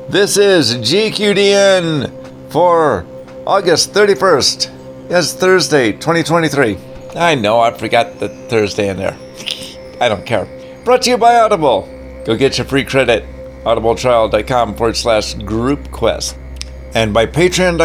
This is GQDN for August 31st. Yes, Thursday, 2023. I know, I forgot the Thursday in there. I don't care. Brought to you by Audible. Go get your free credit. audibletrial.com/groupquest. And by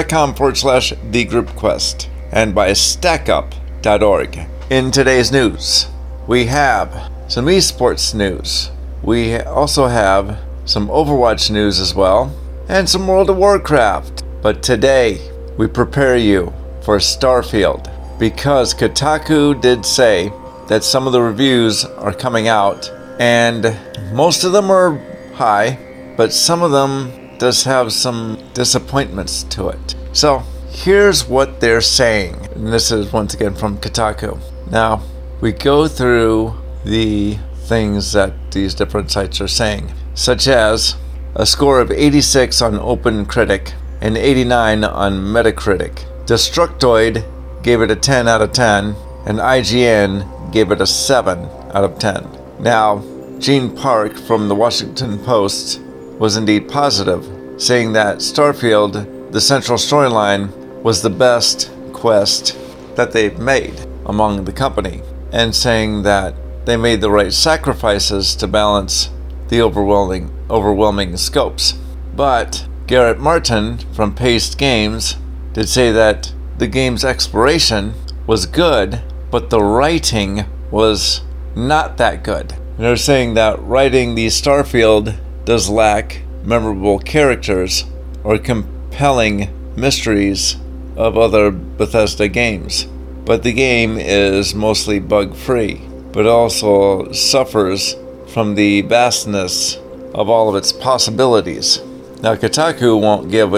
patreon.com/thegroupquest. And by stackup.org. In today's news, we have some esports news. We also have some Overwatch news as well, and some World of Warcraft. But today, we prepare you for Starfield, because Kotaku did say that some of the reviews are coming out, and most of them are high, but some of them does have some disappointments to it. So, here's what they're saying, and this is once again from Kotaku. Now, we go through the things that these different sites are saying, such as a score of 86 on OpenCritic and 89 on Metacritic. Destructoid gave it a 10 out of 10, and IGN gave it a 7 out of 10. Now, Gene Park from the Washington Post was indeed positive, saying that Starfield, the central storyline, was the best quest that they've made among the company, and saying that they made the right sacrifices to balance the overwhelming scopes. But Garrett Martin from Paste Games did say that the game's exploration was good, but the writing was not that good. And they're saying that writing the Starfield does lack memorable characters or compelling mysteries of other Bethesda games. But the game is mostly bug-free, but also suffers from the vastness of all of its possibilities. Now, Kotaku won't give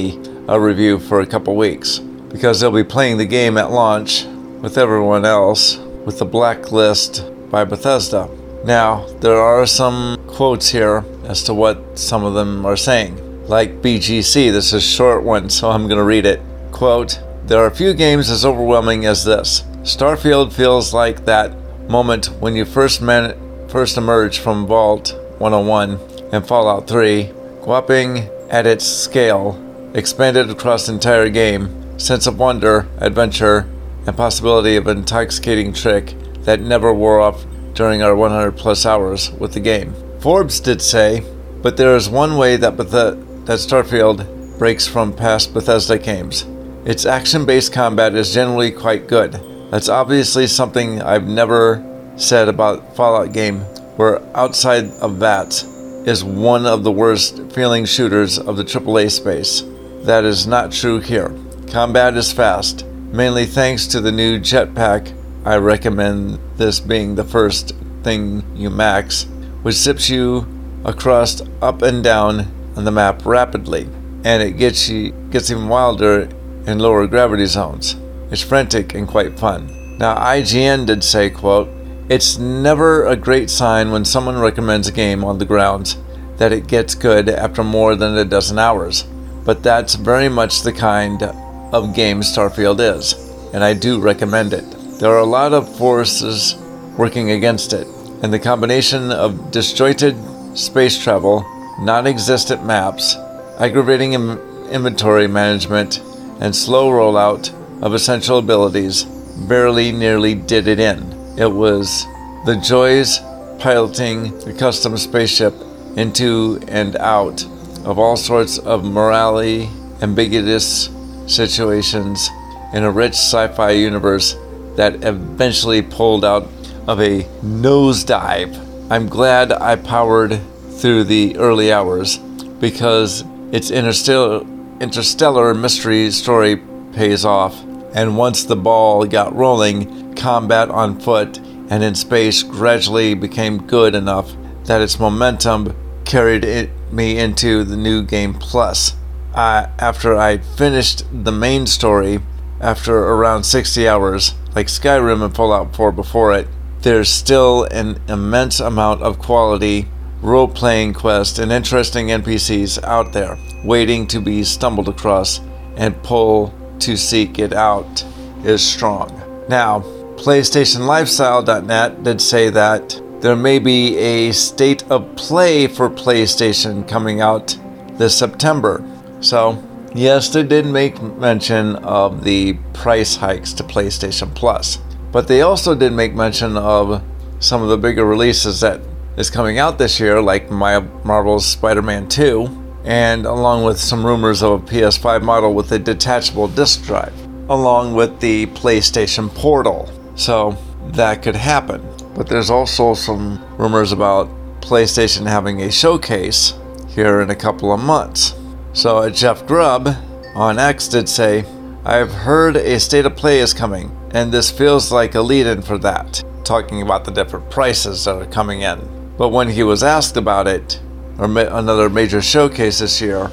a review for a couple weeks, because they'll be playing the game at launch with everyone else with the Blacklist by Bethesda. Now, there are some quotes here as to what some of them are saying. Like BGC, this is a short one, so I'm going to read it. Quote, "There are few games as overwhelming as this. Starfield feels like that moment when you first emerge from Vault 101 and Fallout 3, gawping at its scale, expanded across the entire game, sense of wonder, adventure, and possibility of an intoxicating trick that never wore off during our 100 plus hours with the game." Forbes did say, "But there is one way that Starfield breaks from past Bethesda games. Its action-based combat is generally quite good. That's obviously something I've never said about Fallout game, where outside of VATS is one of the worst feeling shooters of the AAA space. That is not true here. Combat is fast, mainly thanks to the new jetpack. I recommend this being the first thing you max, which zips you across up and down on the map rapidly, and it gets even wilder in lower gravity zones. It's frantic and quite fun." Now, IGN did say, quote, "It's never a great sign when someone recommends a game on the grounds that it gets good after more than a dozen hours, but that's very much the kind of game Starfield is, and I do recommend it. There are a lot of forces working against it, and the combination of disjointed space travel, non-existent maps, aggravating inventory management, and slow rollout of essential abilities nearly did it in. It was the joys piloting a custom spaceship into and out of all sorts of morally ambiguous situations in a rich sci-fi universe that eventually pulled out of a nosedive. I'm glad I powered through the early hours, because its interstellar mystery story pays off, and once the ball got rolling, combat on foot and in space gradually became good enough that its momentum carried me into the new game plus. After I finished the main story, after around 60 hours, like Skyrim and Fallout 4 before it, there's still an immense amount of quality role-playing quests and interesting NPCs out there, waiting to be stumbled across, and pull to seek it out is strong." Now, PlayStationLifestyle.net did say that there may be a state of play for PlayStation coming out this September. So, yes, they did make mention of the price hikes to PlayStation Plus, but they also did make mention of some of the bigger releases that is coming out this year, like Marvel's Spider-Man 2, and along with some rumors of a PS5 model with a detachable disc drive, along with the PlayStation Portal. So that could happen. But there's also some rumors about PlayStation having a showcase here in a couple of months. So Jeff Grubb on X did say, "I've heard a state of play is coming, and this feels like a lead-in for that," talking about the different prices that are coming in. But when he was asked about it, or another major showcase this year,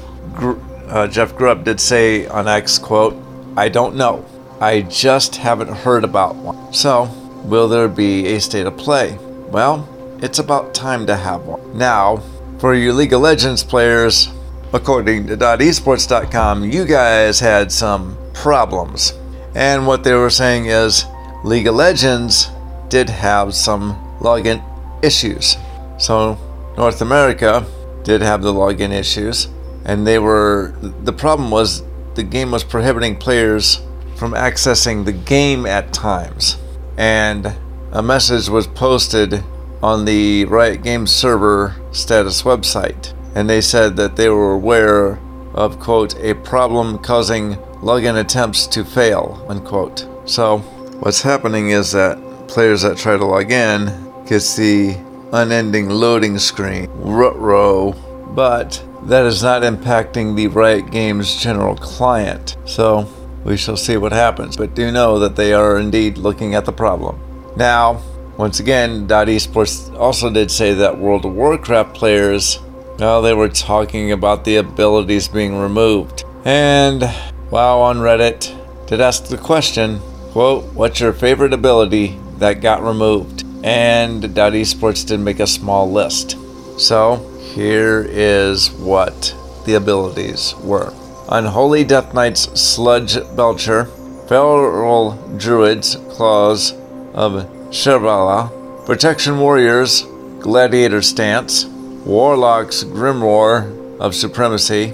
Jeff Grubb did say on X, quote, "I don't know. I just haven't heard about one." So, will there be a state of play? Well, it's about time to have one. Now, for you League of Legends players, according to .esports.com, you guys had some problems. And what they were saying is League of Legends did have some login issues. So North America did have the login issues, and the problem was the game was prohibiting players from accessing the game at times. And a message was posted on the Riot Games server status website, and they said that they were aware of, quote, "a problem causing login attempts to fail," unquote. So what's happening is that players that try to log in gets the unending loading screen, ruh-roh, but that is not impacting the Riot Games general client. So we shall see what happens, but do know that they are indeed looking at the problem. Now, once again, .esports also did say that World of Warcraft players, well, they were talking about the abilities being removed. And WoW on Reddit did ask the question, quote, "What's your favorite ability that got removed?" And .esports did make a small list. So here is what the abilities were. Unholy Death Knight's Sludge Belcher, Feral Druid's Claws of Shirvala, Protection Warriors Gladiator Stance, Warlock's Grimoire of Supremacy,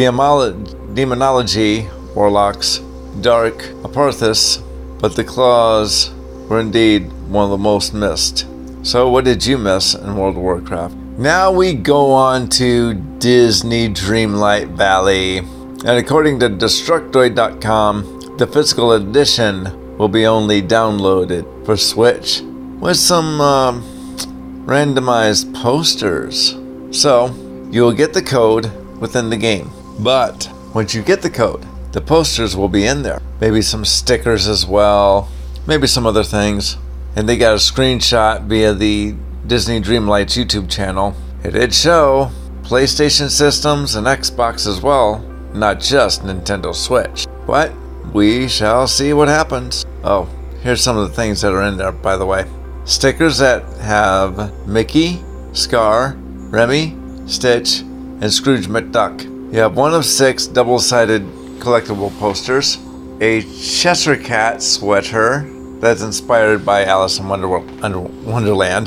Demonology Warlock's Dark Aparthis, but the claws were indeed one of the most missed. So what did you miss in World of Warcraft? Now we go on to Disney Dreamlight Valley. And according to Destructoid.com, the physical edition will be only downloaded for Switch with some randomized posters. So you'll get the code within the game. But once you get the code, the posters will be in there. Maybe some stickers as well. Maybe some other things. And they got a screenshot via the Disney Dreamlight's YouTube channel. It did show PlayStation systems and Xbox as well, not just Nintendo Switch. But we shall see what happens. Oh, here's some of the things that are in there, by the way. Stickers that have Mickey, Scar, Remy, Stitch, and Scrooge McDuck. You have one of 6 double-sided collectible posters. A Cheshire Cat sweater that's inspired by Alice in Wonderland.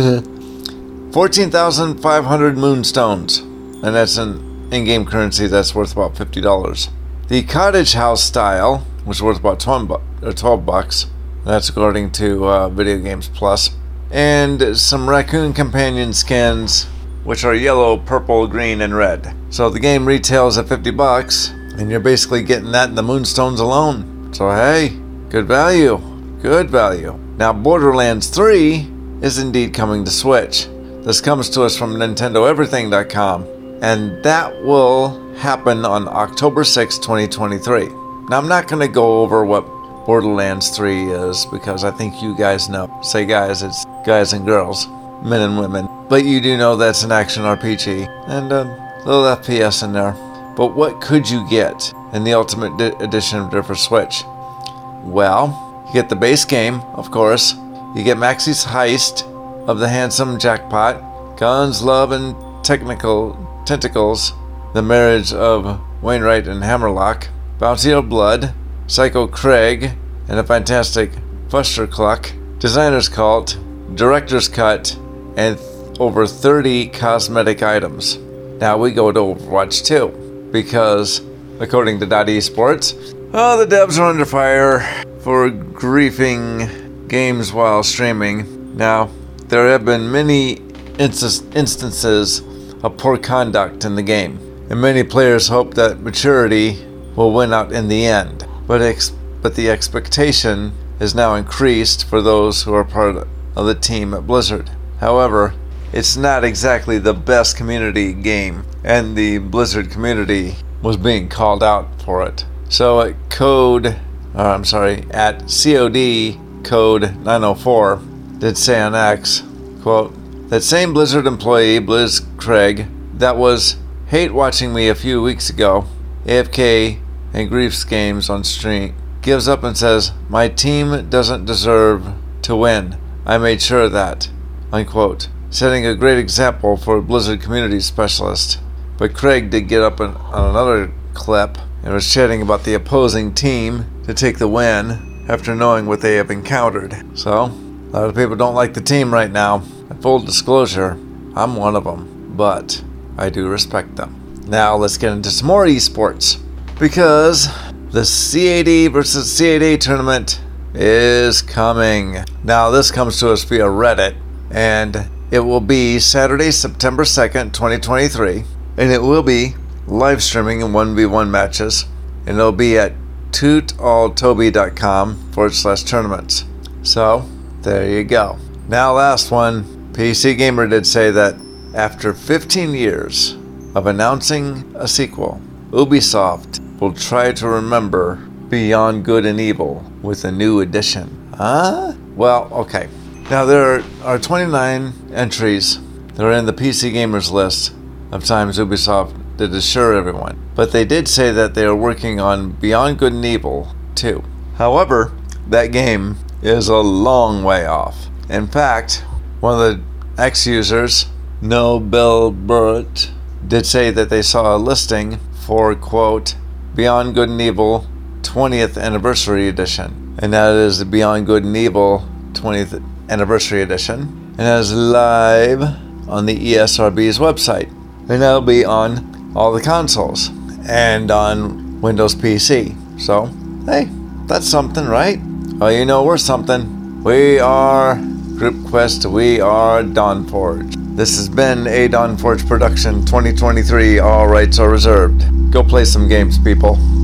14,500 moonstones, and that's an in-game currency that's worth about $50. The Cottage House style, which is worth about $12. That's according to Video Games Plus. And some Raccoon Companion skins, which are yellow, purple, green, and red. So the game retails at $50, and you're basically getting that in the moonstones alone. So hey, good value. Good value. Now Borderlands 3 is indeed coming to Switch. This comes to us from NintendoEverything.com, and that will happen on October 6, 2023. Now I'm not going to go over what Borderlands 3 is, because I think you guys know. Say guys, it's guys and girls, men and women. But you do know that's an action RPG, and a little FPS in there. But what could you get in the Ultimate Edition for Switch? Well, you get the base game, of course. You get Maxie's Heist of the Handsome Jackpot, Guns, Love, and Tentacles, The Marriage of Wainwright and Hammerlock, Bounty of Blood, Psycho Craig, and a Fantastic Fuster Cluck, Designer's Cult, Director's Cut, and over 30 cosmetic items. Now we go to Overwatch 2 because, according to Esports, the devs are under fire for griefing games while streaming. Now, there have been many instances of poor conduct in the game, and many players hope that maturity will win out in the end. But the expectation is now increased for those who are part of the team at Blizzard. However, it's not exactly the best community game, and the Blizzard community was being called out for it. So at COD Code 904 did say on X, quote, "That same Blizzard employee, Blizz Craig, that was hate watching me a few weeks ago, AFK and griefs games on stream, gives up and says, 'My team doesn't deserve to win. I made sure of that,' unquote, setting a great example for a Blizzard community specialist." But Craig did get up on another clip and was chatting about the opposing team to take the win after knowing what they have encountered. So, a lot of people don't like the team right now. And full disclosure, I'm one of them, but I do respect them. Now let's get into some more esports, because the CAD versus CAD tournament is coming. Now this comes to us via Reddit, and it will be Saturday, September 2nd, 2023, and it will be live streaming in 1v1 matches, and it'll be at tootalltoby.com/tournaments. So, there you go. Now last one, PC Gamer did say that after 15 years of announcing a sequel, Ubisoft will try to remember Beyond Good and Evil with a new edition. Well, okay. Now there are 29 entries that are in the PC Gamers list of times Ubisoft did assure everyone. But they did say that they are working on Beyond Good and Evil 2. However, that game is a long way off. In fact, one of the X-users, No Bill Burrett, did say that they saw a listing for, quote, Beyond Good and Evil 20th Anniversary Edition. And that is the Beyond Good and Evil 20th Anniversary Edition. And that is live on the ESRB's website. And that'll be on all the consoles and on Windows PC. So, hey, that's something, right? Oh, you know we're something. We are Group Quest, we are Dawnforge. This has been a Dawnforge production 2023, all rights are reserved. Go play some games, people.